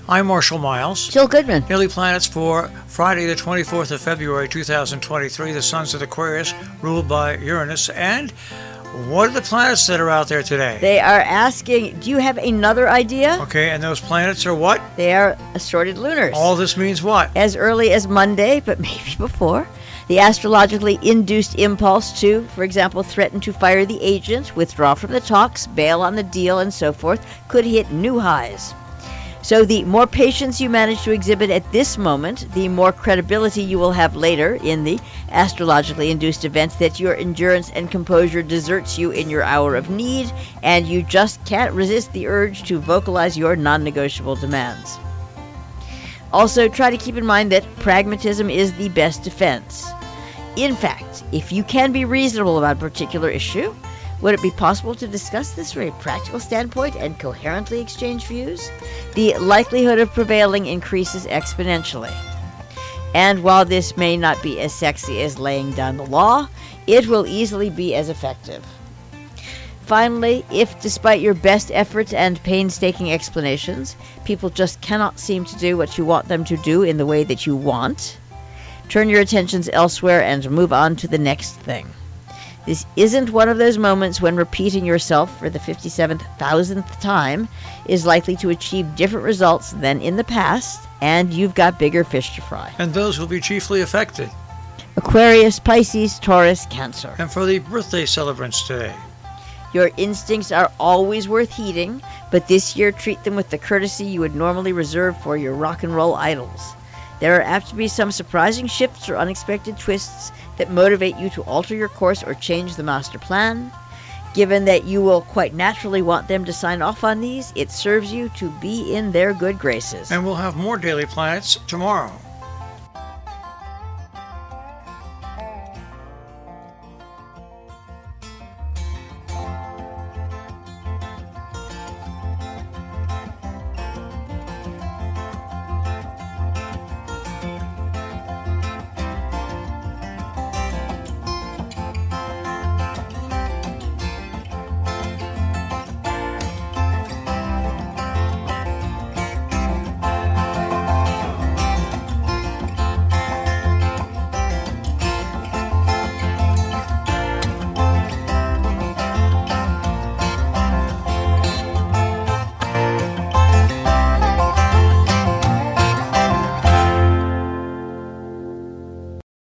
I'm Marshall Miles. Jill Goodman. Daily Planets for Friday the 24th of February 2023. The Sons of Aquarius ruled by Uranus. And what are the planets that are out there today? They are asking, do you have another idea? Okay, and those planets are what? They are assorted lunars. All this means what? As early as Monday, but maybe before. The astrologically induced impulse to, for example, threaten to fire the agent, withdraw from the talks, bail on the deal, and so forth, could hit new highs. So the more patience you manage to exhibit at this moment, the more credibility you will have later in the astrologically induced events that your endurance and composure deserts you in your hour of need, and you just can't resist the urge to vocalize your non-negotiable demands. Also, try to keep in mind that pragmatism is the best defense. In fact, if you can be reasonable about a particular issue, would it be possible to discuss this from a practical standpoint and coherently exchange views? The likelihood of prevailing increases exponentially. And while this may not be as sexy as laying down the law, it will easily be as effective. Finally, if despite your best efforts and painstaking explanations, people just cannot seem to do what you want them to do in the way that you want, turn your attentions elsewhere and move on to the next thing. This isn't one of those moments when repeating yourself for the 57,000th time is likely to achieve different results than in the past, and you've got bigger fish to fry. And those will be chiefly affected. Aquarius, Pisces, Taurus, Cancer. And for the birthday celebrants today. Your instincts are always worth heeding, but this year treat them with the courtesy you would normally reserve for your rock and roll idols. There are apt to be some surprising shifts or unexpected twists that motivate you to alter your course or change the master plan. Given that you will quite naturally want them to sign off on these, it serves you to be in their good graces. And we'll have more Daily Planets tomorrow.